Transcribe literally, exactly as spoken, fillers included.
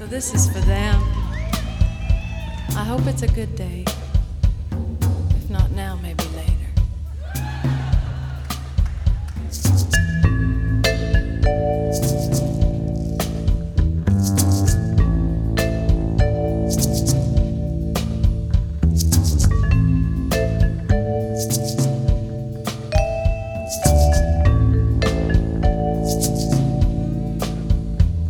This is for them. I hope it's a good day.